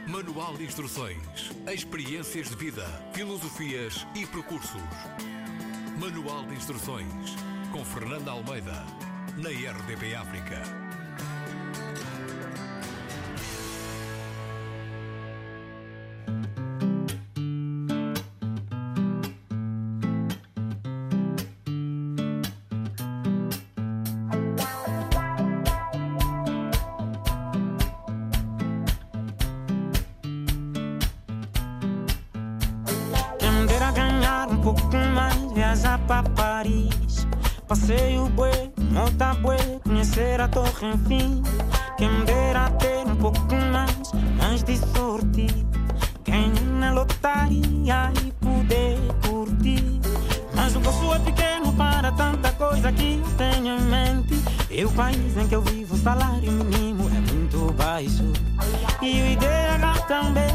Manual de instruções, experiências de vida, filosofias e percursos. Manual de instruções, com Fernanda Almeida, na RDP África. Viajar para Paris, passeio bué, monta bué, conhecer a torre enfim. Quem me dera ter um pouco mais de sorte. Ganhar na lotaria e poder curtir. Mas o bolso é pequeno para tanta coisa que eu tenho em mente. E o país em que eu vivo, o salário mínimo é muito baixo. E o IDH também.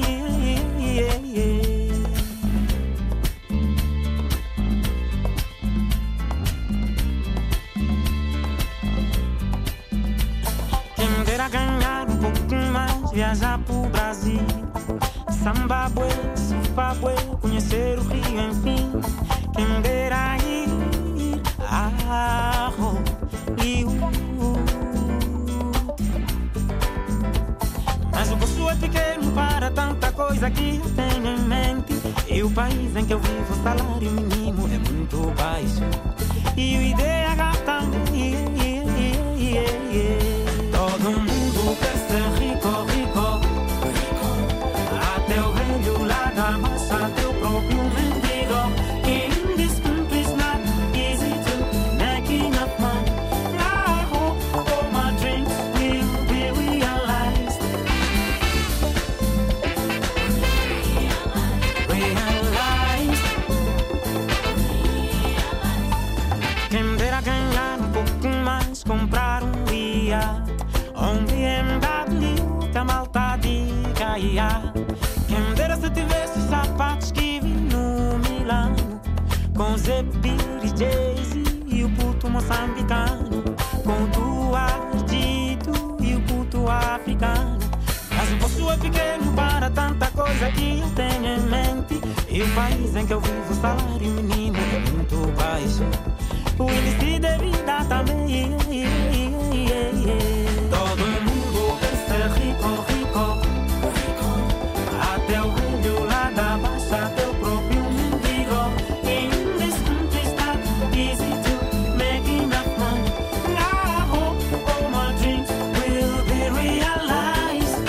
Ganhar um pouco mais, viajar pro Brasil. Samba bué, surfa bué, conhecer o Rio, enfim. Quem me dera ir a Rio. Mas o bolso é pequeno para tanta coisa que eu tenho em mente. E o país em que eu vivo, o salário mínimo é muito baixo. E o IDH também. Todo mundo quer ser rico, rico. Até o velho lá da massa, até o próprio mendigo. In this country's not easy to make enough money. I hope all my dreams will be realized. Realized. Quem me dera ganhar um pouco mais, comprar um dia. Um BMW que a malta diga, yeah. Quem me dera se tivesse os sapatos que vi no Milano, com Zephyr, Jay-Z e o puto moçambicano, com o Duardito e o puto africano. Mas o bolso é pequeno para tanta coisa que eu tenho em mente. E o país em que eu vivo, o salário mínimo é muito baixo. O índice de vida também. Todo mundo quer ser rico, rico. Até o velho lá da baixa, até o próprio mendigo. In this country's not easy to make enough money. I hope all my dreams will be realized.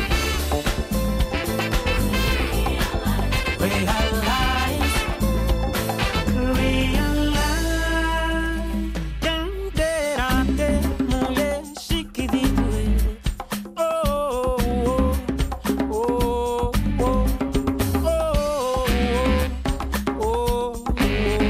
Realized. Quem dera ter mulher chique de doer. Oh, oh, oh, oh, oh, oh, oh, oh.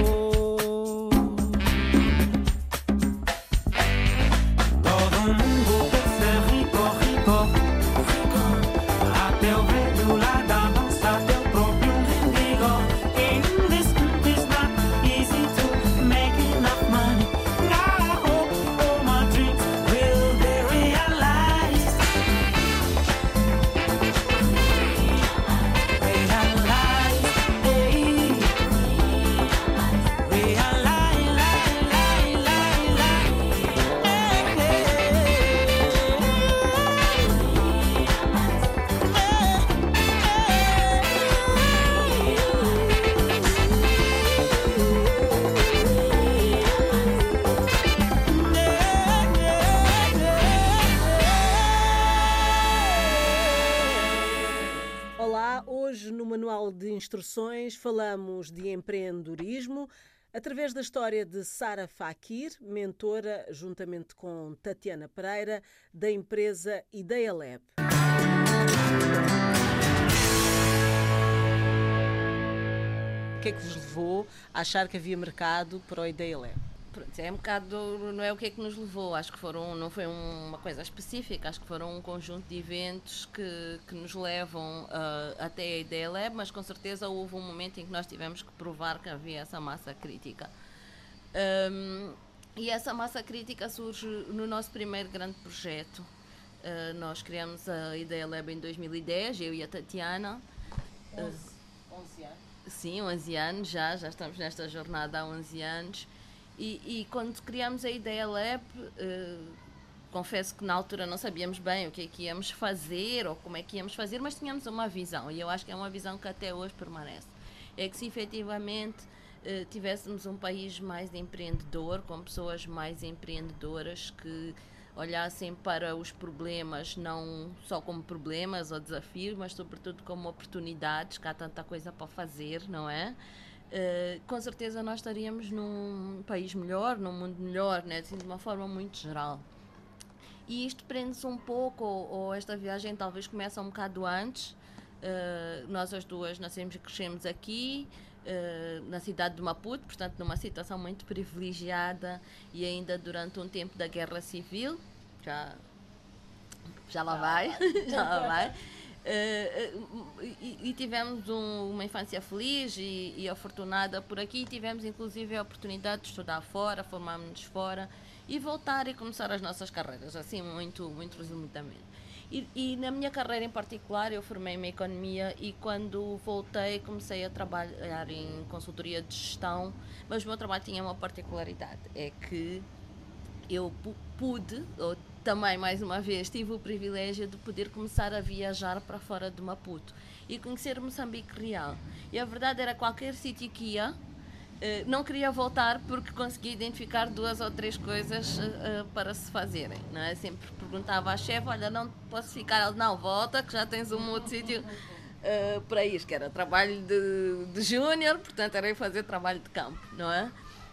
Todo mundo quer ser rico, rico. Até o velho lá da massa, até o próprio mendigo. In this country's not easy to make enough money. I hope all my dreams will be realized. Realized, hey. Olá, hoje no Manual de Instruções falamos de empreendedorismo através da história de Sara Fakir, mentora, juntamente com Tatiana Pereira, da empresa Ideia Lab. O que é que vos levou a achar que havia mercado para o Ideia Lab? Pronto, é um bocado, não é o que é que nos levou, acho que não foi uma coisa específica, acho que foram um conjunto de eventos que nos levam até a Ideia Lab, mas com certeza houve um momento em que nós tivemos que provar que havia essa massa crítica. E essa massa crítica surge no nosso primeiro grande projeto, Nós criamos a Ideia Lab em 2010, eu e a Tatiana. 11 anos. Sim, 11 anos já estamos nesta jornada há 11 anos. E quando criamos a Ideia Lab, confesso que na altura não sabíamos bem o que é que íamos fazer ou como é que íamos fazer, mas tínhamos uma visão, e eu acho que é uma visão que até hoje permanece. É que se efetivamente tivéssemos um país mais empreendedor, com pessoas mais empreendedoras que olhassem para os problemas não só como problemas ou desafios, mas sobretudo como oportunidades, que há tanta coisa para fazer, não é? Com certeza nós estaríamos num país melhor, num mundo melhor, né? Assim, de uma forma muito geral. E isto prende-se um pouco, ou esta viagem talvez começa um bocado antes. Nós as duas nascemos e crescemos aqui, na cidade de Maputo, portanto numa situação muito privilegiada, e ainda durante um tempo da Guerra Civil, já lá vai. E tivemos uma infância feliz e afortunada por aqui. Tivemos inclusive a oportunidade de estudar fora, formarmos-nos fora e voltar e começar as nossas carreiras, assim muito, muito resumidamente. E na minha carreira em particular, eu formei-me em Economia, e quando voltei comecei a trabalhar em consultoria de gestão, mas o meu trabalho tinha uma particularidade, é que eu pude, ou também mais uma vez tive o privilégio de poder começar a viajar para fora de Maputo e conhecer Moçambique real. E a verdade era, qualquer sítio que ia, não queria voltar porque conseguia identificar 2 ou 3 coisas para se fazerem, não é? Sempre perguntava à chefe: olha, não posso ficar? Ela: não, volta que já tens um outro sítio para ir, que era trabalho de júnior, portanto era ir fazer trabalho de campo, não é?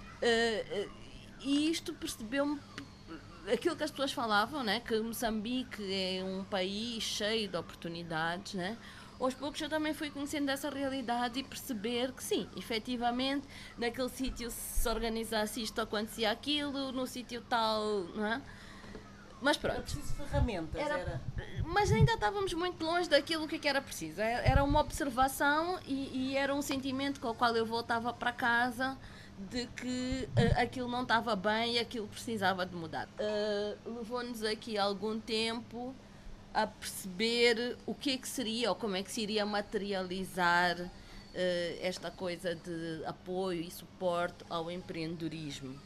E isto percebeu-me aquilo que as pessoas falavam, né? Que Moçambique é um país cheio de oportunidades, né? Aos poucos eu também fui conhecendo essa realidade e perceber que sim, efetivamente, naquele sítio se organizasse isto, acontecia aquilo, no sítio tal, não é? Mas pronto. Era preciso ferramentas, Mas ainda estávamos muito longe daquilo que era preciso. Era uma observação e era um sentimento com o qual eu voltava para casa, de que aquilo não estava bem e aquilo precisava de mudar. Levou-nos aqui algum tempo a perceber o que é que seria, ou como é que se iria materializar esta coisa de apoio e suporte ao empreendedorismo.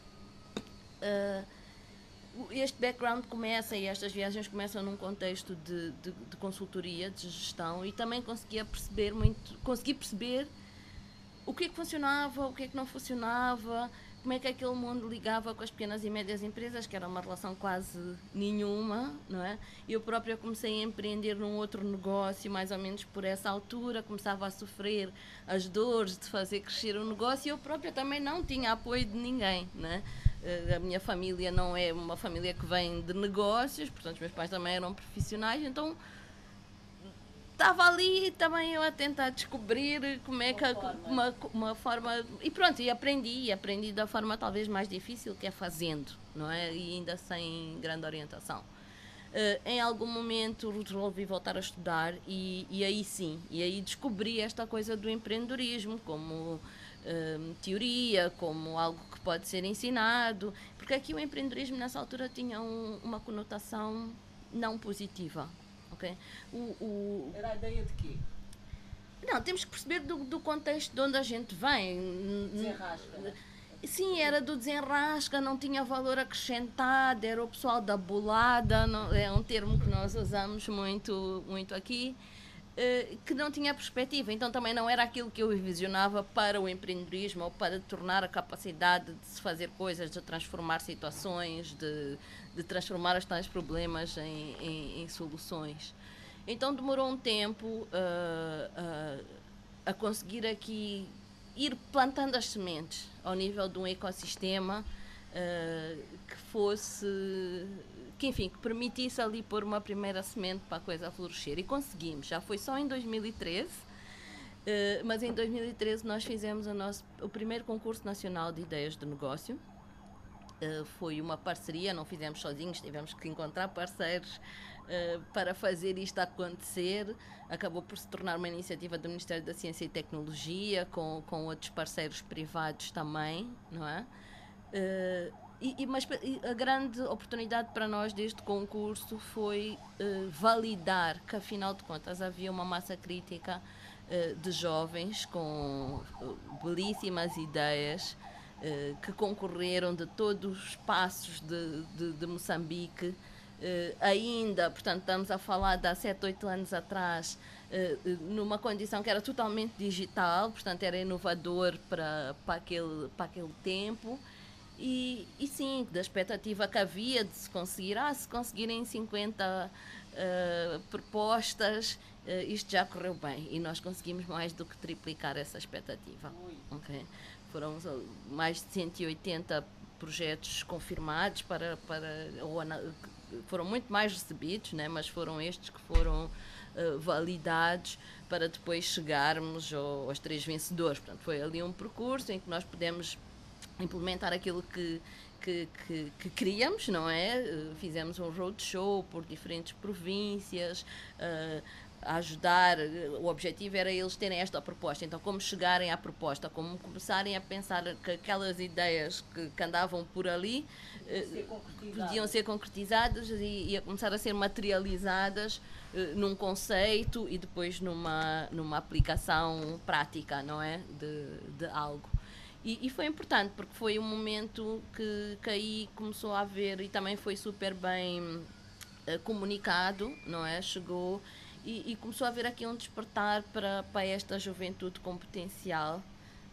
Este background começa, e estas viagens começam num contexto de consultoria, de gestão, e também consegui perceber o que é que funcionava, o que é que não funcionava, como é que aquele mundo ligava com as pequenas e médias empresas, que era uma relação quase nenhuma, não é? Eu própria comecei a empreender num outro negócio, mais ou menos por essa altura, começava a sofrer as dores de fazer crescer o negócio, e eu própria também não tinha apoio de ninguém, não é? A minha família não é uma família que vem de negócios, portanto os meus pais também eram profissionais, então estava ali também eu a tentar descobrir como é que uma forma, e pronto, e aprendi da forma talvez mais difícil, que é fazendo, não é? E ainda sem grande orientação. Em algum momento resolvi voltar a estudar e aí sim, e aí descobri esta coisa do empreendedorismo como teoria, como algo que pode ser ensinado, porque aqui o empreendedorismo nessa altura tinha uma conotação não positiva. Okay? Era a ideia de quê? Não, temos que perceber do contexto de onde a gente vem. Desenrasca. Sim, era do desenrasca, não tinha valor acrescentado, era o pessoal da bolada, não, é um termo que nós usamos muito, muito aqui, que não tinha perspectiva. Então também não era aquilo que eu visionava para o empreendedorismo, ou para tornar a capacidade de se fazer coisas, de transformar situações, de transformar os tais problemas em soluções. Então demorou um tempo a conseguir aqui ir plantando as sementes ao nível de um ecossistema que permitisse ali pôr uma primeira semente para a coisa florescer. E conseguimos. Já foi só em 2013, mas em 2013 nós fizemos o primeiro concurso nacional de ideias de negócio. Foi uma parceria, não fizemos sozinhos, tivemos que encontrar parceiros para fazer isto acontecer. Acabou por se tornar uma iniciativa do Ministério da Ciência e Tecnologia, com outros parceiros privados também, não é? Mas a grande oportunidade para nós deste concurso foi validar que, afinal de contas, havia uma massa crítica de jovens com belíssimas ideias que concorreram de todos os espaços de Moçambique. Ainda, portanto, estamos a falar de há 7, 8 anos atrás, numa condição que era totalmente digital, portanto, era inovador para aquele tempo. E sim, da expectativa que havia de se conseguir, se conseguirem 50 propostas, isto já correu bem e nós conseguimos mais do que triplicar essa expectativa. Okay? Foram mais de 180 projetos confirmados foram muito mais recebidos, né? Mas foram estes que foram validados para depois chegarmos aos 3 vencedores. Portanto, foi ali um percurso em que nós pudemos implementar aquilo que queríamos, não é? Fizemos um roadshow por diferentes províncias, a ajudar. O objetivo era eles terem esta proposta. Então, como chegarem à proposta, como começarem a pensar que aquelas ideias que andavam por ali podiam ser concretizadas e a começar a ser materializadas num conceito e depois numa aplicação prática, não é? De algo. E foi importante, porque foi um momento que aí começou a haver, e também foi super bem comunicado, não é? Chegou e começou a haver aqui um despertar para esta juventude com potencial,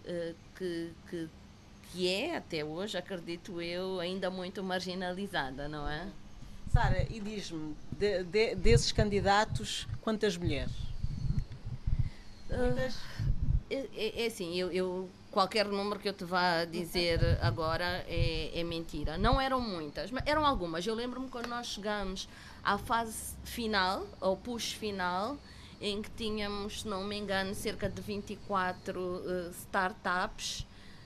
que é, até hoje, acredito eu, ainda muito marginalizada, não é? Sara, e diz-me, desses candidatos, quantas mulheres? Muitas? É assim, eu qualquer número que eu te vá dizer agora é mentira. Não eram muitas, mas eram algumas. Eu lembro-me quando nós chegámos à fase final, ao push final, em que tínhamos, se não me engano, cerca de 24 startups,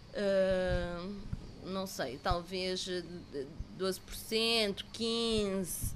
não sei, talvez 12%, 15%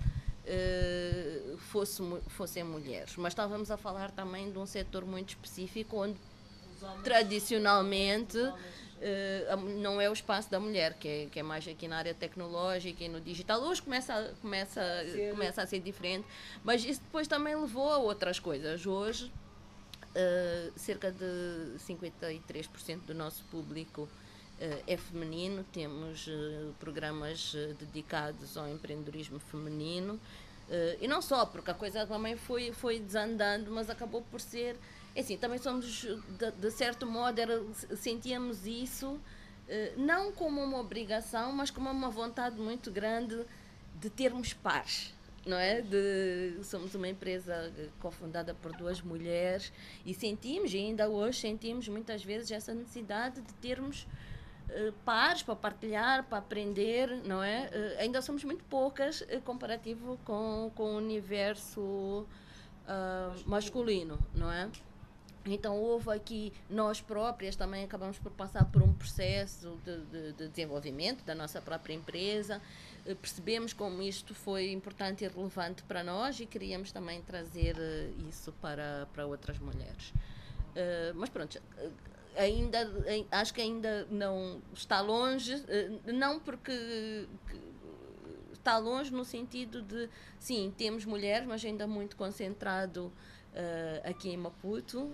fossem mulheres. Mas estávamos a falar também de um setor muito específico, onde tradicionalmente não é o espaço da mulher, que é mais aqui na área tecnológica e no digital. Hoje começa a ser diferente, mas isso depois também levou a outras coisas. Hoje, cerca de 53% do nosso público é feminino. Temos programas dedicados ao empreendedorismo feminino, e não só, porque a coisa também foi desandando, mas acabou por ser... Assim, também somos, de certo modo, sentíamos isso não como uma obrigação, mas como uma vontade muito grande de termos pares, não é? Somos uma empresa cofundada por 2 mulheres e ainda hoje sentimos muitas vezes essa necessidade de termos pares para partilhar, para aprender, não é? Ainda somos muito poucas comparativo com o universo masculino, não é? Então houve aqui, nós próprias também acabamos por passar por um processo de desenvolvimento da nossa própria empresa, percebemos como isto foi importante e relevante para nós e queríamos também trazer isso para outras mulheres. Mas pronto, acho que ainda não está longe, não porque... Está longe no sentido de, sim, temos mulheres, mas ainda muito concentrado aqui em Maputo,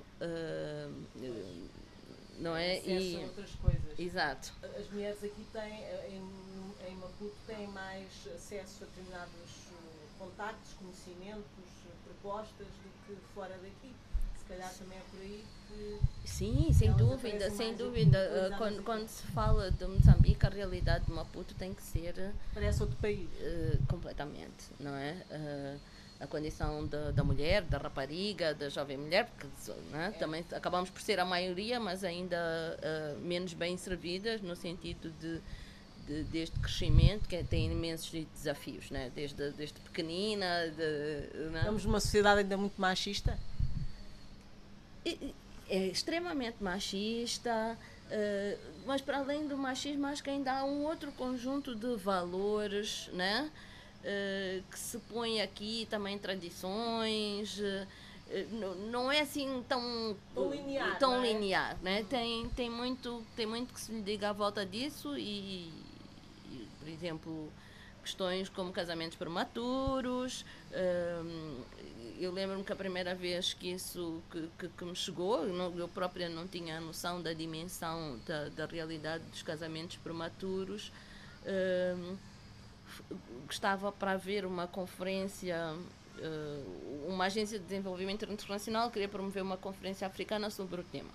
não é? E a outras coisas. Exato. As mulheres aqui têm, em Maputo, têm mais acesso a determinados contactos, conhecimentos, propostas do que fora daqui. Se calhar também é por aí que... Sim, sem dúvida, sem dúvida. Quando se fala de Moçambique, a realidade de Maputo tem que ser... Parece outro país. Completamente, não é? A condição da mulher, da rapariga, da jovem mulher, porque também acabamos por ser a maioria, mas ainda menos bem servidas, no sentido deste crescimento, que tem imensos desafios, né? Desde pequenina. Estamos numa sociedade ainda muito machista? É extremamente machista, mas para além do machismo, acho que ainda há um outro conjunto de valores, né? Que se põe aqui, também tradições, não é assim tão linear, né? Tem muito que se lhe diga à volta disso e por exemplo, questões como casamentos prematuros. Eu lembro-me que a primeira vez que isso que me chegou, eu própria não tinha a noção da dimensão da realidade dos casamentos prematuros. Estava para haver uma conferência, uma agência de desenvolvimento internacional queria promover uma conferência africana sobre o tema.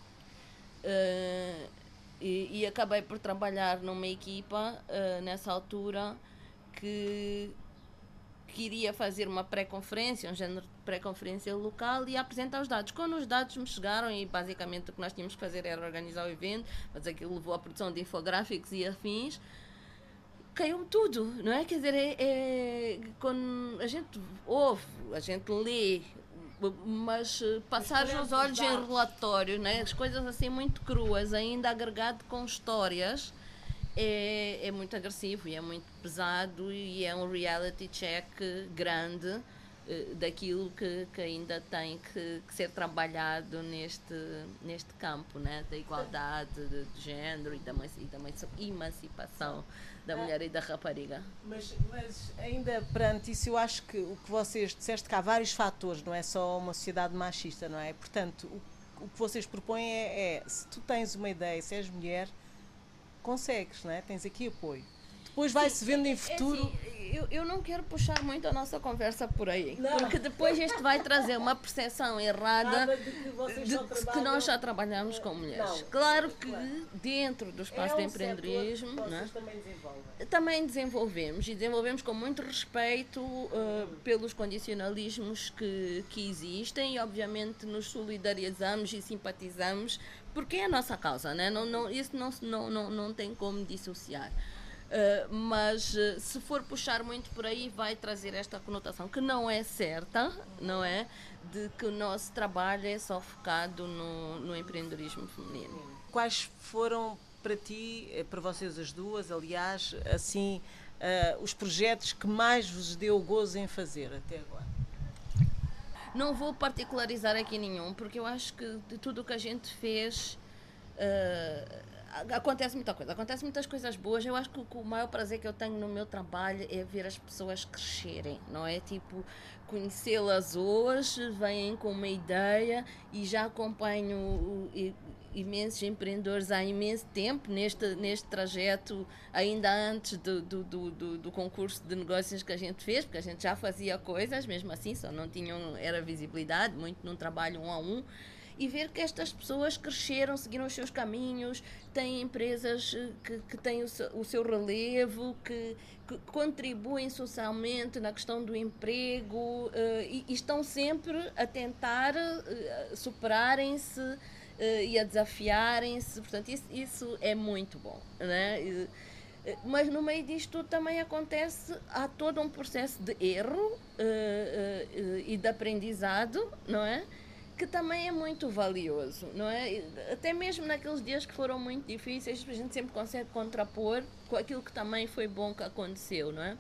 E acabei por trabalhar numa equipa nessa altura que iria fazer uma pré-conferência, um género de pré-conferência local e apresentar os dados. Quando os dados me chegaram, e basicamente o que nós tínhamos que fazer era organizar o evento, mas aquilo levou à produção de infográficos e afins, caiu-me tudo, não é? Quer dizer, quando a gente ouve, a gente lê, mas passar os olhos em relatórios, né? As coisas assim muito cruas, ainda agregado com histórias, é muito agressivo e é muito pesado e é um reality check grande daquilo que ainda tem que ser trabalhado neste campo, né? Da igualdade de género e da emancipação da mulher e da rapariga. Mas ainda perante isso, eu acho que o que vocês disseste, que há vários fatores, não é só uma sociedade machista, não é? Portanto, o que vocês propõem é se tu tens uma ideia, se és mulher, consegues, não é? Tens aqui apoio. Depois vai-se vendo em futuro... Eu não quero puxar muito a nossa conversa por aí, porque depois isto vai trazer uma percepção errada de que nós já trabalhamos com mulheres. Não, claro que dentro do espaço de empreendedorismo, vocês também desenvolvemos e desenvolvemos com muito respeito pelos condicionalismos que existem e obviamente nos solidarizamos e simpatizamos porque é a nossa causa, né? Isso não tem como dissociar. Mas se for puxar muito por aí vai trazer esta conotação que não é certa, não é? De que o nosso trabalho é só focado no empreendedorismo feminino. Quais foram para ti, para vocês as duas, aliás, assim, os projetos que mais vos deu gozo em fazer até agora? Não vou particularizar aqui nenhum, porque eu acho que de tudo o que a gente fez acontece muita coisa, acontece muitas coisas boas. Eu acho que o maior prazer que eu tenho no meu trabalho é ver as pessoas crescerem, não é? Tipo, conhecê-las hoje, vêm com uma ideia e já acompanho imensos empreendedores há imenso tempo neste trajeto, ainda antes do concurso de negócios que a gente fez, porque a gente já fazia coisas, mesmo assim, só não tinham, era visibilidade, muito num trabalho 1 a 1, e ver que estas pessoas cresceram, seguiram os seus caminhos, têm empresas que têm o seu relevo, que contribuem socialmente na questão do emprego e estão sempre a tentar superarem-se e a desafiarem-se. Portanto, isso é muito bom, né? Mas no meio disto tudo também há todo um processo de erro e de aprendizado, não é? Que também é muito valioso, não é? Até mesmo naqueles dias que foram muito difíceis, a gente sempre consegue contrapor com aquilo que também foi bom que aconteceu, não é?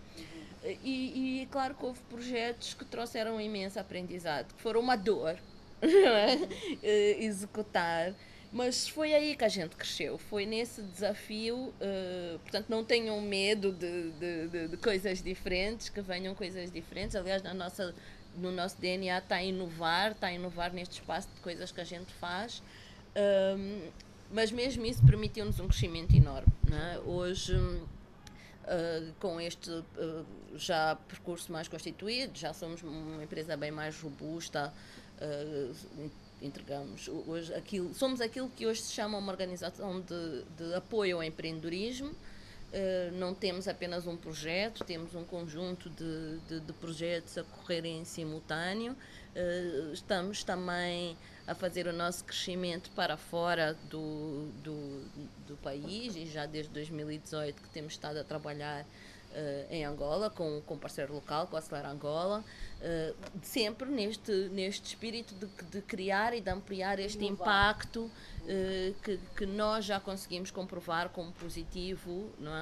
E claro que houve projetos que trouxeram imenso aprendizado, que foram uma dor, não é? Executar, mas foi aí que a gente cresceu, foi nesse desafio. Portanto, não tenham medo de coisas diferentes, que venham coisas diferentes. Aliás, no nosso DNA está a inovar neste espaço de coisas que a gente faz, mas mesmo isso permitiu-nos um crescimento enorme, não é? Hoje, com este já percurso mais constituído, já somos uma empresa bem mais robusta, entregamos hoje somos aquilo que hoje se chama uma organização de apoio ao empreendedorismo. Não temos apenas um projeto, temos um conjunto de projetos a correr em simultâneo. Estamos também a fazer o nosso crescimento para fora do país e já desde 2018 que temos estado a trabalhar em Angola com um parceiro local, com a Acelera Angola, sempre neste espírito de criar e de ampliar este impacto que nós já conseguimos comprovar como positivo, não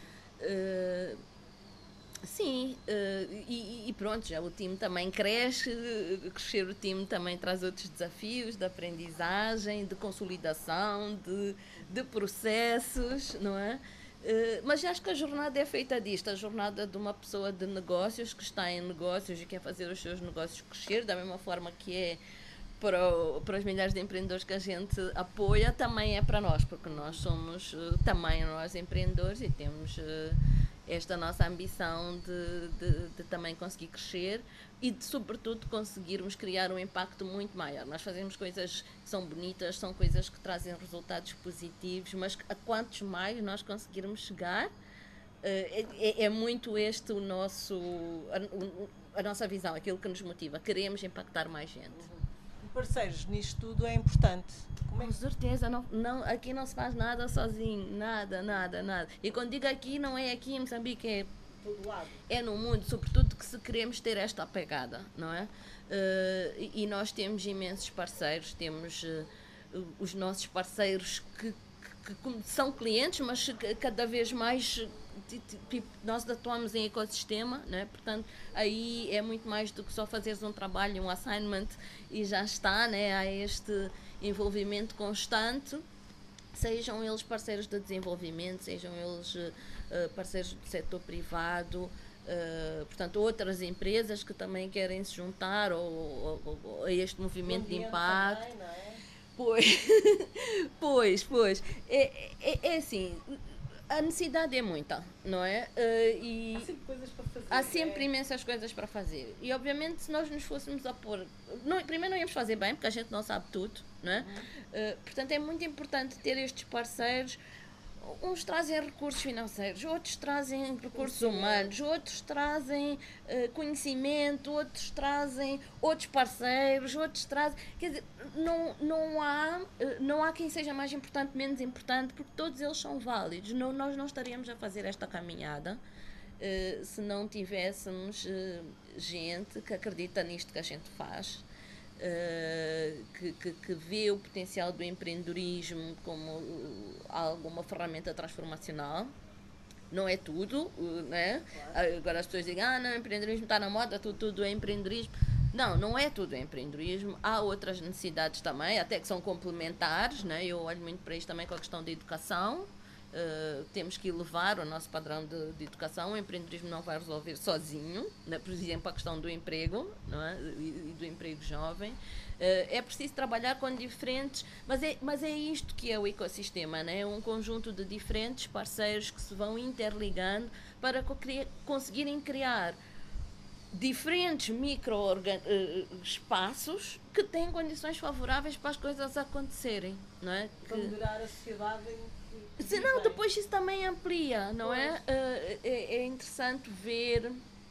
é? Sim, e pronto, já o time também crescer o time também traz outros desafios de aprendizagem, de consolidação, de processos, não é? Mas acho que a jornada é feita disto, a jornada de uma pessoa de negócios que está em negócios e quer fazer os seus negócios crescer, da mesma forma que é para os milhares de empreendedores que a gente apoia, também é para nós, porque nós somos também nós empreendedores e temos esta nossa ambição de também conseguir crescer e de, sobretudo, conseguirmos criar um impacto muito maior. Nós fazemos coisas que são bonitas, são coisas que trazem resultados positivos, mas a quantos mais nós conseguirmos chegar, é muito este a nossa visão, aquilo que nos motiva. Queremos impactar mais gente. Parceiros, nisto tudo é importante. Com certeza, aqui não se faz nada sozinho, nada. E quando digo aqui, não é aqui em Moçambique, é todo lado. É no mundo, sobretudo que se queremos ter esta pegada, não é? E nós temos imensos parceiros, temos os nossos parceiros que são clientes, mas cada vez mais nós atuamos em ecossistema, né? Portanto, aí é muito mais do que só fazeres um trabalho, um assignment e já está, né? Há este envolvimento constante, sejam eles parceiros de desenvolvimento, sejam eles parceiros do setor privado, portanto, outras empresas que também querem se juntar a este movimento de impacto. Também, não é? Pois. É assim, a necessidade é muita, não é? E há sempre coisas para fazer. Há sempre imensas coisas para fazer. E, obviamente, se nós nos fôssemos a pôr... primeiro não íamos fazer bem, porque a gente não sabe tudo, não é? Portanto, é muito importante ter estes parceiros. Uns trazem recursos financeiros, outros trazem recursos humanos, outros trazem conhecimento, outros trazem outros parceiros, outros trazem... Quer dizer, não há quem seja mais importante, menos importante, porque todos eles são válidos. Nós não estaríamos a fazer esta caminhada se não tivéssemos gente que acredita nisto que a gente faz, que vê o potencial do empreendedorismo como alguma ferramenta transformacional. Não é tudo, né? Claro. Agora as pessoas dizem, não, o empreendedorismo está na moda, tudo é empreendedorismo. Não é tudo empreendedorismo. Há outras necessidades também, até que são complementares, né? Eu olho muito para isto também com a questão da educação. Temos que elevar o nosso padrão de educação. O empreendedorismo não vai resolver sozinho, né? Por exemplo, a questão do emprego, não é? E do emprego jovem. É preciso trabalhar com diferentes, mas é isto que é o ecossistema, né? É um conjunto de diferentes parceiros que se vão interligando para conseguirem criar diferentes espaços que têm condições favoráveis para as coisas acontecerem, não é? Para melhorar a sociedade. Senão depois isso também amplia, não é? É interessante ver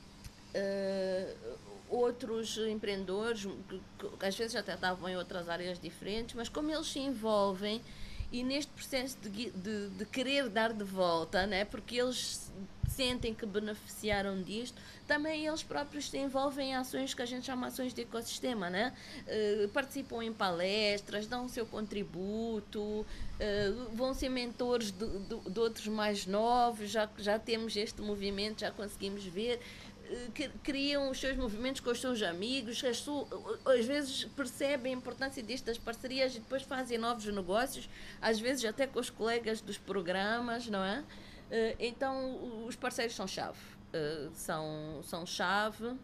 outros empreendedores que às vezes até estavam em outras áreas diferentes, mas como eles se envolvem e neste processo de querer dar de volta, né? Porque eles sentem que beneficiaram disto, também eles próprios se envolvem em ações que a gente chama ações de ecossistema, né? Participam em palestras, dão o seu contributo, vão ser mentores de outros mais novos, já temos este movimento, já conseguimos ver, criam os seus movimentos com os seus amigos, às vezes percebem a importância destas parcerias e depois fazem novos negócios, às vezes até com os colegas dos programas, não é? Então os parceiros são chave, são chave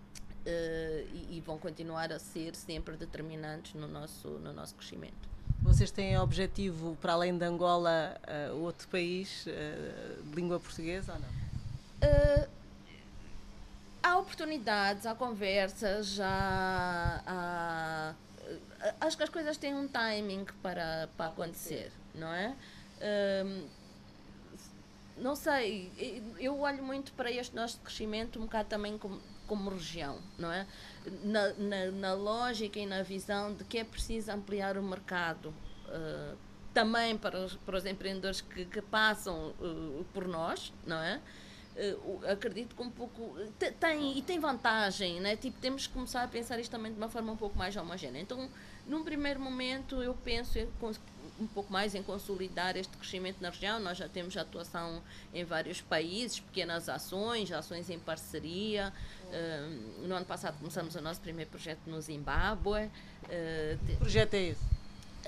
e vão continuar a ser sempre determinantes no nosso crescimento. Vocês têm objetivo, para além de Angola, outro país de língua portuguesa ou não? Há oportunidades, há conversas, acho que as coisas têm um timing para acontecer, não é? Não sei, eu olho muito para este nosso crescimento um bocado também como região, não é? Na lógica e na visão de que é preciso ampliar o mercado, também para os empreendedores que passam por nós, não é? Acredito que um pouco tem vantagem, né? Tipo, temos que começar a pensar isto também de uma forma um pouco mais homogénea. Então, num primeiro momento, eu penso um pouco mais em consolidar este crescimento na região. Nós já temos atuação em vários países, pequenas ações em parceria. No ano passado começamos o nosso primeiro projeto no Zimbábue. Que projeto é esse?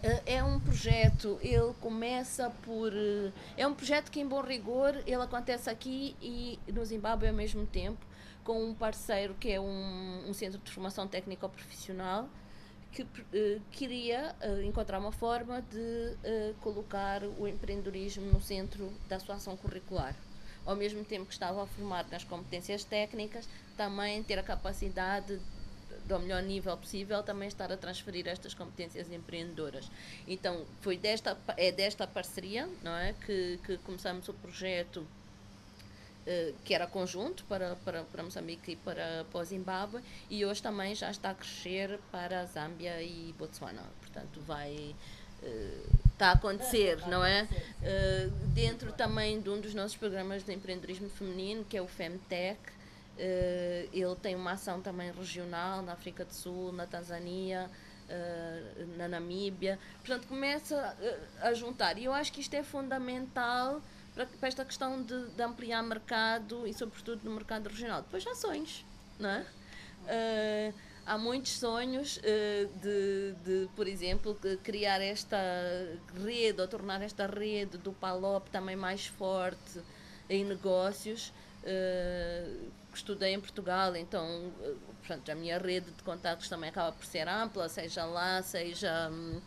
É um projeto, ele começa por... É um projeto que, em bom rigor, ele acontece aqui e no Zimbábue ao mesmo tempo, com um parceiro que é um centro de formação técnico-profissional, que queria encontrar uma forma de colocar o empreendedorismo no centro da sua ação curricular. Ao mesmo tempo que estava a formar nas competências técnicas, também ter a capacidade do melhor nível possível, também estar a transferir estas competências empreendedoras. Então, é desta parceria, não é, que começamos o projeto, que era conjunto para Moçambique e para o Zimbábue, e hoje também já está a crescer para Zâmbia e Botsuana. Portanto, está a acontecer, não é? Dentro também de um dos nossos programas de empreendedorismo feminino, que é o FemTech, ele tem uma ação também regional na África do Sul, na Tanzânia, na Namíbia. Portanto, começa a juntar. E eu acho que isto é fundamental para esta questão de ampliar mercado e, sobretudo, no mercado regional. Depois há sonhos, não é? Há muitos sonhos de, por exemplo, criar esta rede, ou tornar esta rede do PALOP também mais forte em negócios. Estudei em Portugal, então, portanto, a minha rede de contactos também acaba por ser ampla, seja lá, seja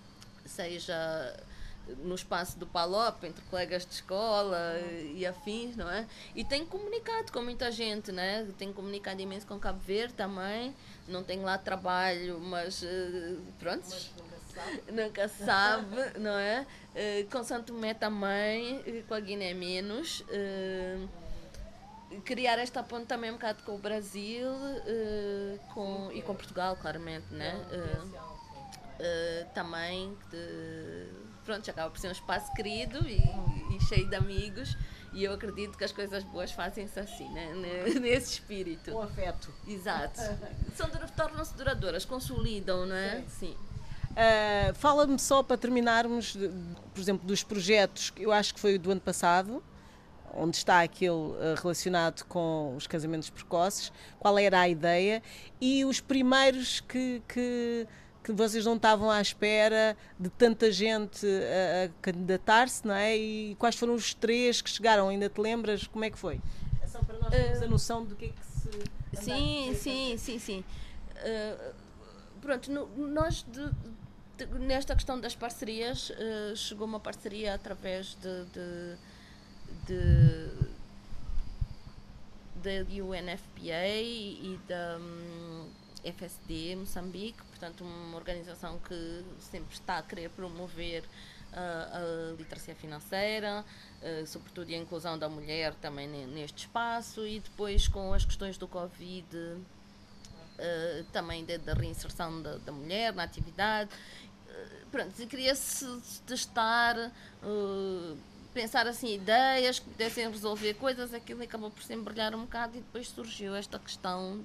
no espaço do PALOP, entre colegas de escola e afins, não é? E tenho comunicado com muita gente, né? Tenho comunicado imenso com Cabo Verde também, não tenho lá trabalho, mas pronto, nunca sabe, não é? Com Santo Tomé também, com a Guiné menos. Criar esta ponte também um bocado com o Brasil e com Portugal, claramente, né? Também pronto, acaba por ser um espaço querido e cheio de amigos, e eu acredito que as coisas boas fazem-se assim, né? Nesse espírito. O afeto. Exato. Tornam-se duradouras, consolidam, não é? Sim. Fala-me só para terminarmos, por exemplo, dos projetos, eu acho que foi o do ano passado, onde está aquele relacionado com os casamentos precoces, qual era a ideia, e os primeiros que vocês não estavam à espera de tanta gente a candidatar-se, não é? E quais foram os 3 que chegaram? Ainda te lembras? Como é que foi? É só para nós termos a noção do que é que se... Sim. Pronto, nós nesta questão das parcerias, chegou uma parceria através da UNFPA e da FSD Moçambique, portanto uma organização que sempre está a querer promover a literacia financeira, sobretudo a inclusão da mulher também neste espaço, e depois com as questões do Covid, também da reinserção da mulher na atividade. Pronto, e queria-se testar, pensar assim, ideias que pudessem resolver coisas, aquilo acabou por se embrulhar um bocado, e depois surgiu esta questão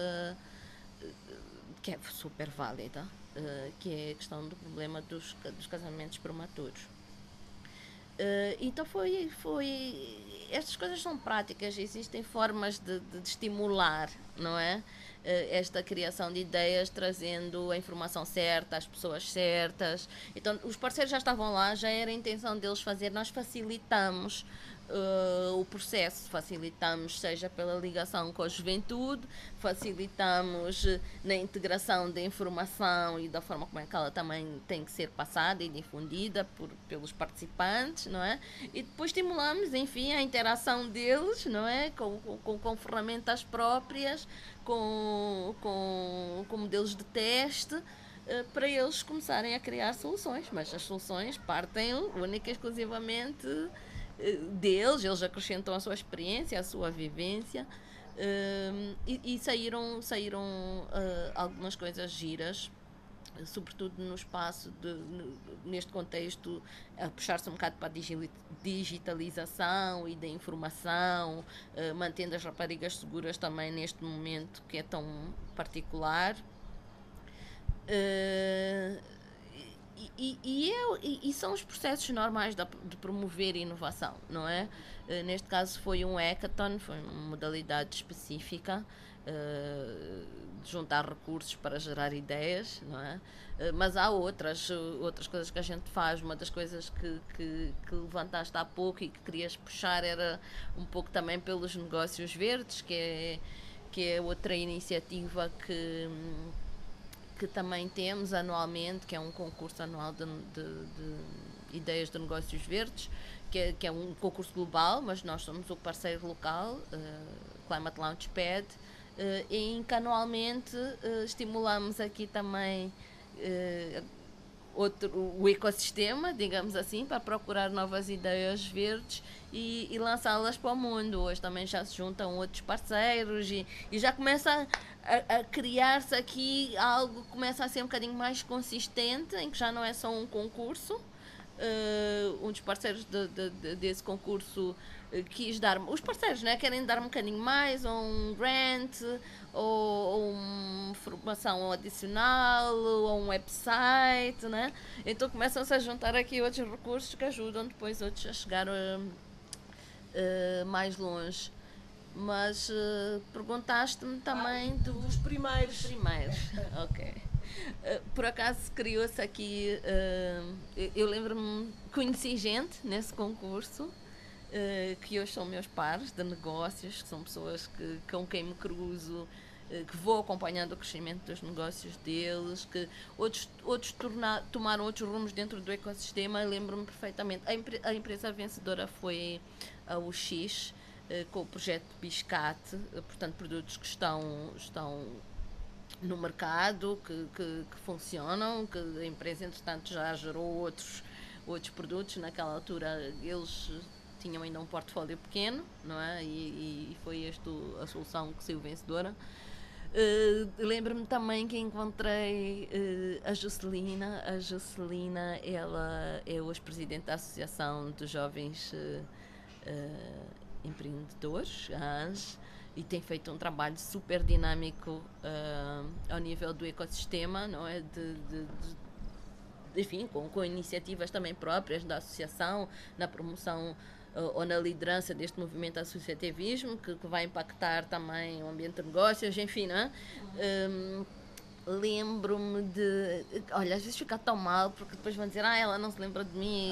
que é super válida, que é a questão do problema dos casamentos prematuros. Então foi estas coisas são práticas, existem formas de estimular, não é? Esta criação de ideias, trazendo a informação certa, as pessoas certas. Então os parceiros já estavam lá, já era a intenção deles fazer, nós facilitamos o processo, facilitamos seja pela ligação com a juventude, facilitamos na integração da informação e da forma como é que ela também tem que ser passada e difundida pelos participantes, não é? E depois estimulamos, enfim, a interação deles, não é? Com ferramentas próprias, com modelos de teste, para eles começarem a criar soluções, mas as soluções partem única e exclusivamente deles, eles acrescentam a sua experiência, a sua vivência, e saíram algumas coisas giras, sobretudo no espaço, neste contexto, a puxar-se um bocado para a digitalização e da informação, mantendo as raparigas seguras também neste momento que é tão particular. E são os processos normais de promover inovação, não é? Neste caso foi um hackathon, foi uma modalidade específica, de juntar recursos para gerar ideias, não é? Mas há outras coisas que a gente faz. Uma das coisas que levantaste há pouco e que querias puxar era um pouco também pelos negócios verdes, que é outra iniciativa que também temos anualmente, que é um concurso anual de ideias de negócios verdes, que é um concurso global, mas nós somos o parceiro local, Climate Launchpad, em que anualmente estimulamos aqui também o ecossistema, digamos assim, para procurar novas ideias verdes e lançá-las para o mundo. Hoje também já se juntam outros parceiros e já começa a criar-se aqui algo que começa a ser um bocadinho mais consistente, em que já não é só um concurso. Um dos parceiros desse concurso quis dar, os parceiros, né, querem dar um bocadinho mais, ou um grant, ou uma formação adicional, ou um website, né? Então começam-se a juntar aqui outros recursos que ajudam depois outros a chegar mais longe. Mas perguntaste-me também dos primeiros. Ok. Por acaso criou-se aqui, eu lembro-me, conheci gente nesse concurso, que hoje são meus pares de negócios, que são pessoas com quem me cruzo, que vou acompanhando o crescimento dos negócios deles, que outros tomaram outros rumos dentro do ecossistema. Eu lembro-me perfeitamente, a empresa vencedora foi a UX, com o projeto Biscate, portanto produtos que estão no mercado, que funcionam, que a empresa entretanto já gerou outros produtos. Naquela altura eles tinham ainda um portfólio pequeno, não é? E foi esta a solução que saiu vencedora. Lembro-me também que encontrei a Juscelina. A Juscelina, ela é hoje presidente da Associação dos Jovens Empreendedores, a ANJ, e tem feito um trabalho super dinâmico ao nível do ecossistema, não é? Enfim, com iniciativas também próprias da associação, na promoção ou na liderança deste movimento associativismo, que vai impactar também o ambiente de negócios, enfim, não é? Lembro-me de... Olha, às vezes fica tão mal, porque depois vão dizer, ela não se lembra de mim.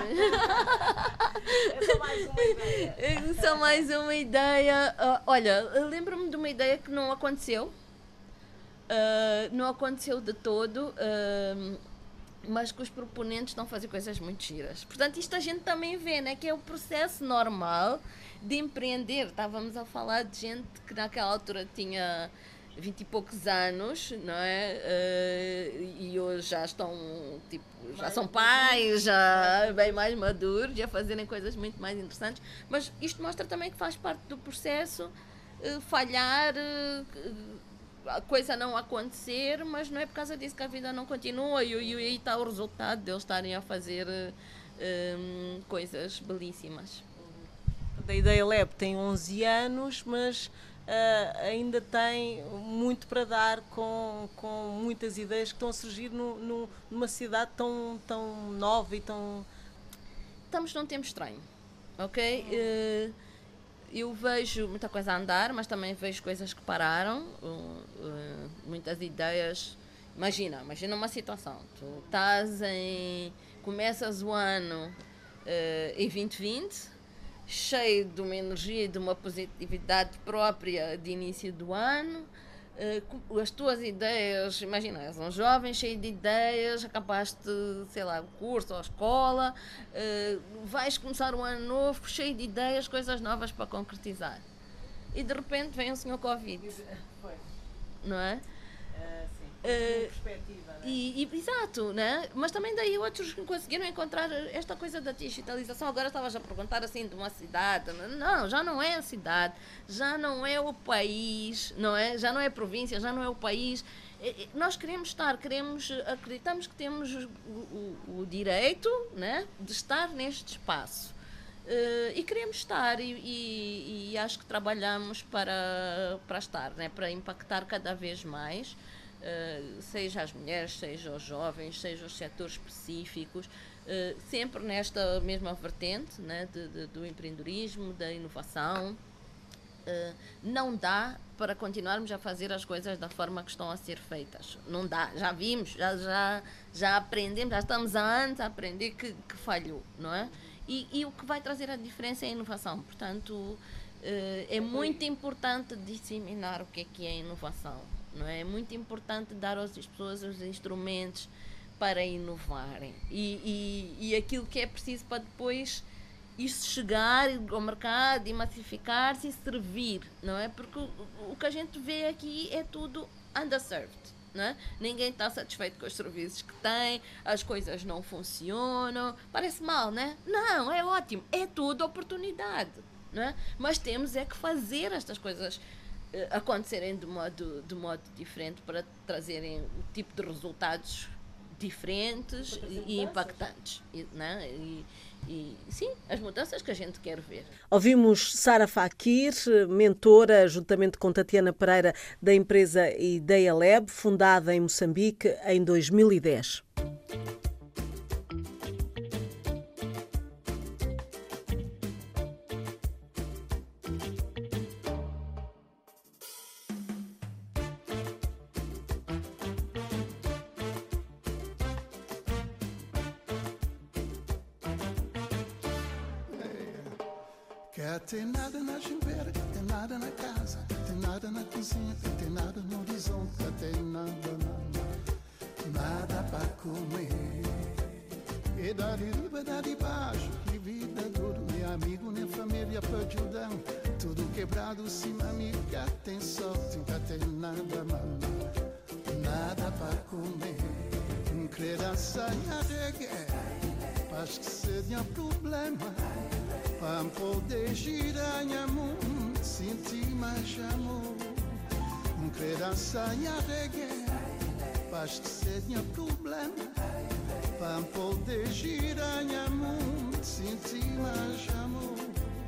É só mais uma ideia. É só mais uma ideia. Olha, lembro-me de uma ideia que não aconteceu. Não aconteceu de todo, mas que os proponentes estão a fazer coisas muito giras. Portanto, isto a gente também vê, né, que é o processo normal de empreender. Estávamos a falar de gente que naquela altura tinha 20 e poucos anos, não é? E hoje já estão, tipo, já são pais, já bem mais maduros, já fazerem coisas muito mais interessantes. Mas isto mostra também que faz parte do processo, falhar, a coisa não acontecer, mas não é por causa disso que a vida não continua, e aí está o resultado deles estarem a fazer coisas belíssimas. A Ideia Lab tem 11 anos, mas ainda tem muito para dar, com muitas ideias que estão a surgir numa cidade tão nova e tão... Estamos num tempo estranho, ok? Eu vejo muita coisa a andar, mas também vejo coisas que pararam, muitas ideias. Imagina uma situação, tu começas o ano em 2020, cheio de uma energia e de uma positividade própria de início do ano, as tuas ideias, imagina, és um jovem cheio de ideias, acabaste, sei lá, o curso ou a escola, vais começar um ano novo, cheio de ideias, coisas novas para concretizar. E de repente vem o senhor Covid, não é? perspectiva, né? Exato, né? Mas também daí outros conseguiram encontrar esta coisa da digitalização. Agora estavas a perguntar assim de uma cidade. Não, já não é a cidade, já não é o país, não é? Já não é a província, já não é o país. Nós acreditamos que temos o direito, né, de estar neste espaço. E queremos estar e acho que trabalhamos para estar, né, para impactar cada vez mais. Seja as mulheres, seja os jovens, seja os setores específicos, sempre nesta mesma vertente, né, do empreendedorismo, da inovação, não dá para continuarmos a fazer as coisas da forma que estão a ser feitas. Não dá, já vimos, já aprendemos, já estamos há anos a aprender que falhou, não é? E o que vai trazer a diferença é a inovação. Portanto, é muito importante disseminar o que é inovação, não é? É muito importante dar às pessoas os instrumentos para inovarem e aquilo que é preciso para depois isso chegar ao mercado e massificar-se e servir, não é? Porque o que a gente vê aqui é tudo underserved, não é? Ninguém está satisfeito com os serviços que tem, as coisas não funcionam, parece mal, né? Não, é ótimo, é tudo oportunidade, não é? Mas temos é que fazer estas coisas acontecerem de modo diferente para trazerem o tipo de resultados diferentes e impactantes, né? E sim, as mudanças que a gente quer ver. Ouvimos Sara Fakir, mentora, juntamente com Tatiana Pereira, da empresa Ideia Lab, fundada em Moçambique em 2010. Tem nada na geladeira, tem nada na casa, tem nada na cozinha, tem nada no horizonte, tem nada para comer. E dá de riba, dá de baixo, que vida dura, nem amigo, nem família para ajudar. Tudo quebrado, sim, amiga, tem sorte, nunca tem nada, nada para comer. Criança de guerra, acho que seria problema. Para poder girar em mundo, sentir mais amor. Criança de guerra, acho que seria problema. Para poder girar em mundo, sentir mais amor.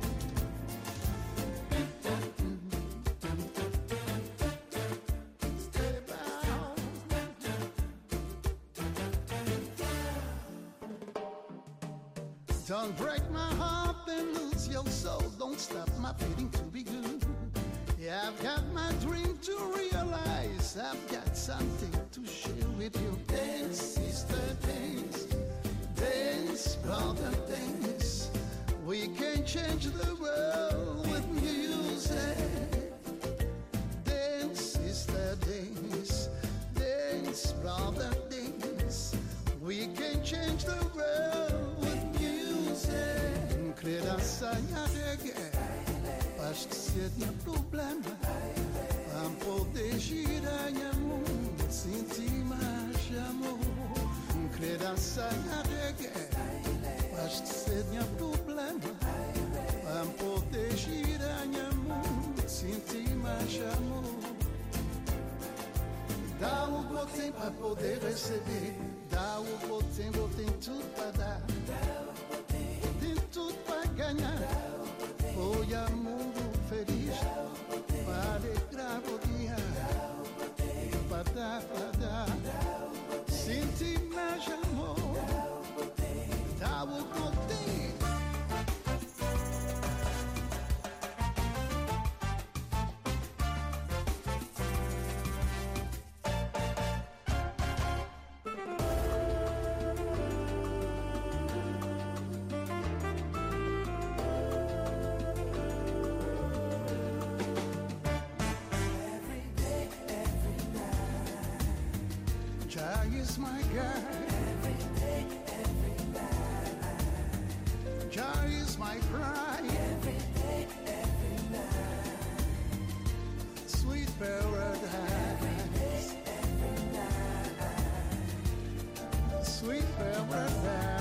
Don't break my heart, then lose your soul. Don't stop my feeling to be good. Yeah, I've got my dream to realize. I've got something to share with you. Dance, sister, dance. Dance, brother, dance. We can change the world with music. Dance, sister, dance. Dance, brother, dance. We can change the world with criança de guerra, acho que seria problema. Para poder girar em mundo, sentir mais amor. Criança de guerra, acho que seria problema. Para poder girar em mundo, sentir mais amor. Dá o botem para poder receber. Dá o botem, botem tudo para dar. Tudo para ganhar, foi a mundo feliz, para alegrar o dia, para dar, sentir mais amor, dá o poder. Jah is my guide. Every day, every night. Jah is my pride. Every day, every night. Sweet paradise. Every day, every night. Sweet paradise.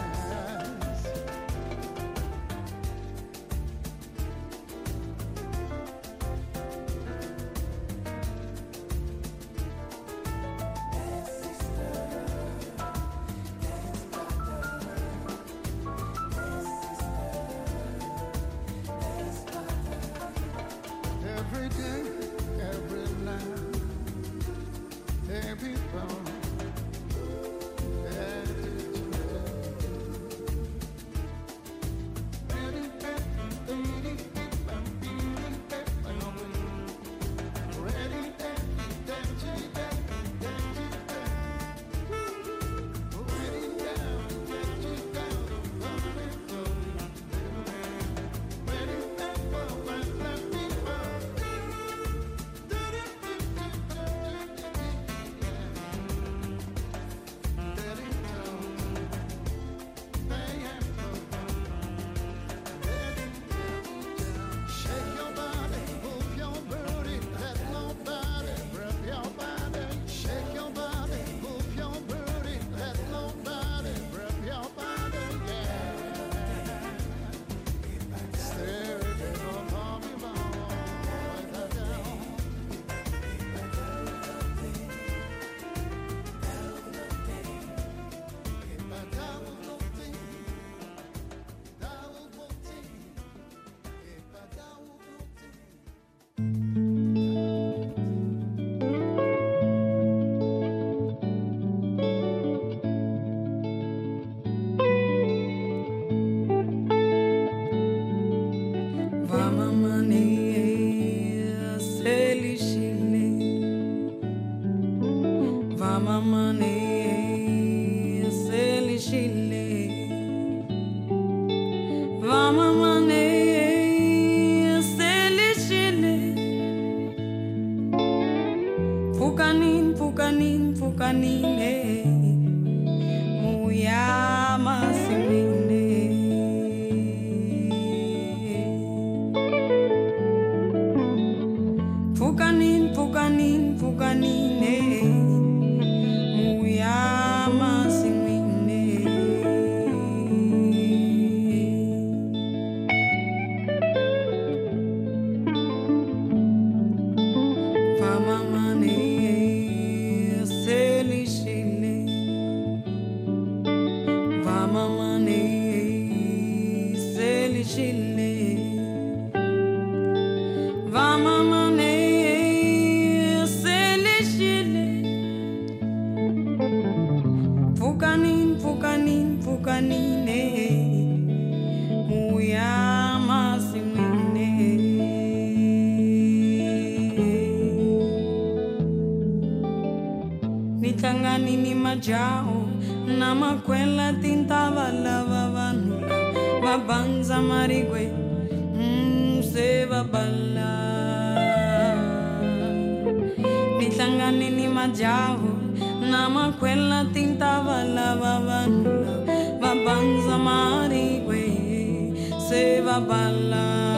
Pukanin, pukanin, pukanine Muyama simine Nitangani ni majao Na makwela tintava lava vanula Babanza marigwe Se babala Nitangani ni majao Na makwela tintava lava vanula Babanza marigwe Se babala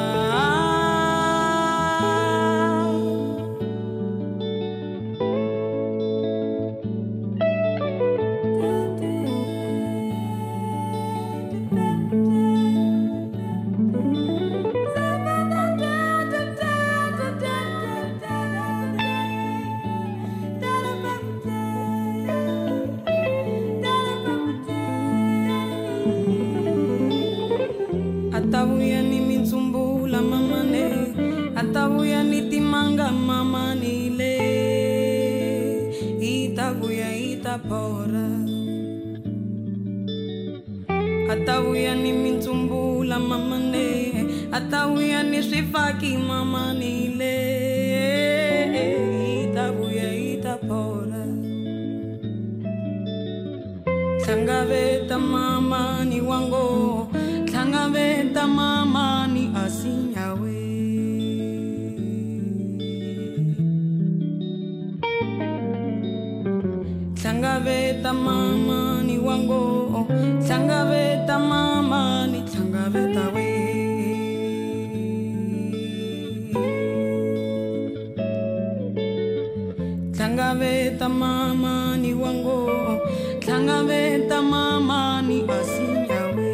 Atabuya ni mitsumbula mamane Atabuya ni timanga mamani le Itabuya itapora Atabuya ni mitsumbula mamane Atabuya ni shifaki mamani le Itabuya itapora Tangaveta mamani wango Tangaveta mama ni asinyawe Tangaveta mama ni wango Tangaveta mama ni tangaveta we Tangaveta mama ni wango Tangaveta mama ni asinyawe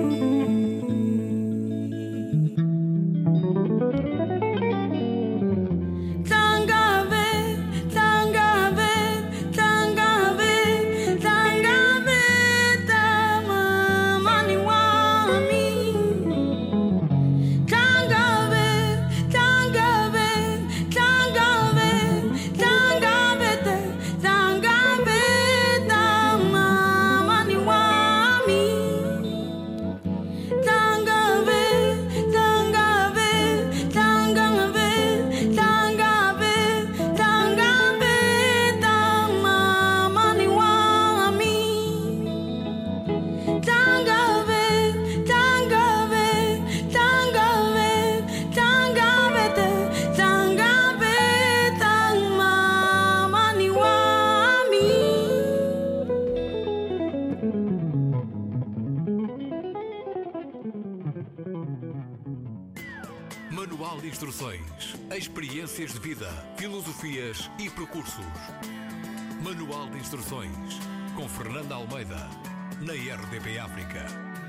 Manual de instruções, experiências de vida, filosofias e percursos. Manual de instruções, com Fernanda Almeida, na RDP África.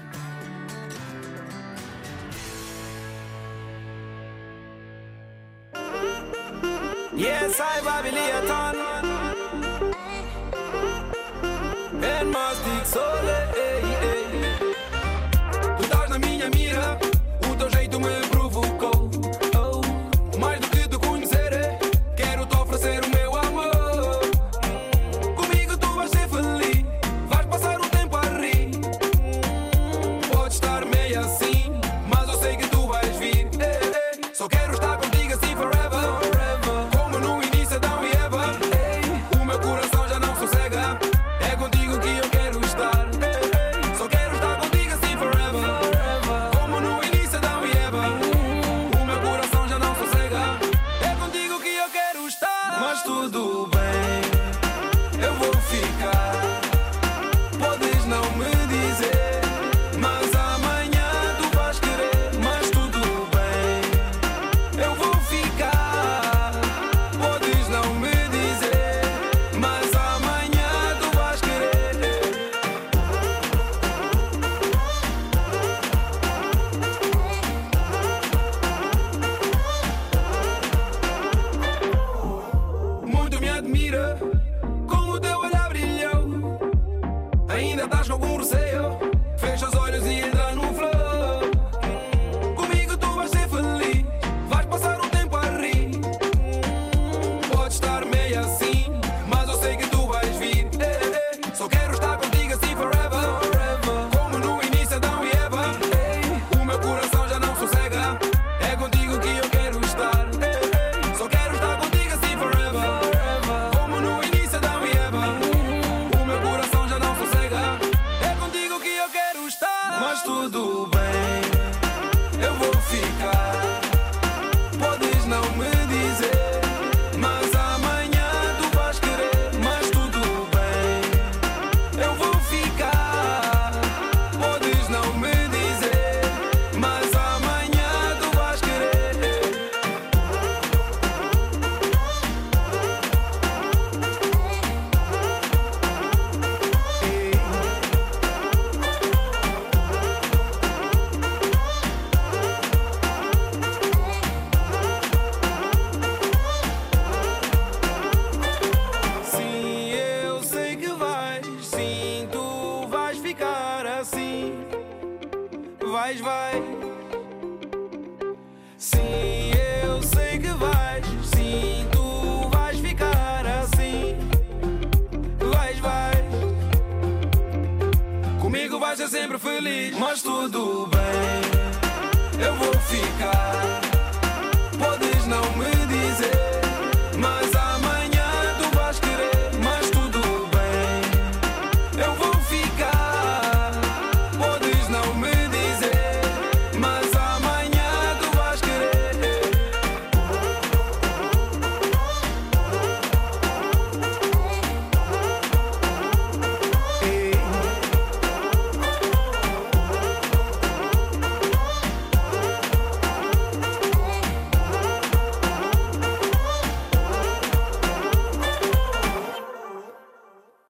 Yes, I Babylon. And Mastic Sole. Tu estás na minha mira, o teu jeito me provocou. Oh, mais do que te conhecer, quero te oferecer o meu amor. Comigo tu vais ser feliz, vais passar o tempo a rir. Pode estar meio assim, mas eu sei que tu vais vir. Só quero estar contigo assim forever. Como no início Adão e Eva. O meu coração já não sossega, é contigo que eu quero estar. Só quero estar contigo assim forever. Como no início Adão e Eva. O meu coração já não sossega, é contigo que eu quero estar. Mas tudo bem, eu vou ficar. Podes não me dizer, mas amanhã tu vais querer. Mas tudo bem, eu vou ficar. Podes não me dizer, mas amanhã tu vais querer. Muito me admira como o teu olhar brilhou. Ainda estás com algum receio? Fecha os olhos e entra no flow. Comigo tu vais ser feliz, vais passar o tempo a rir. Pode estar meio assim, mas eu sei que tu vais vir. Só quero quero estar contigo assim forever. Como no início Adão e Eva. O meu coração já não sossega. É contigo que eu quero estar. Só quero estar contigo assim forever. Como no início Adão e Eva. O meu coração já não sossega. É contigo que eu quero estar. Mas tudo bem, eu vou ficar. Podes não me dizer, mas amanhã tu vais querer. Mas tudo bem, eu vou ficar. Podes não me dizer, mas amanhã tu vais querer. Sim, eu sei que vais. Sim, tu vais ficar assim. Vais, vai. Sim, eu sei que vais. Sim, tu vais ficar assim. Vais, vai. Comigo vais ser sempre feliz. Mas tudo bem, eu vou ficar. Podes não me dizer,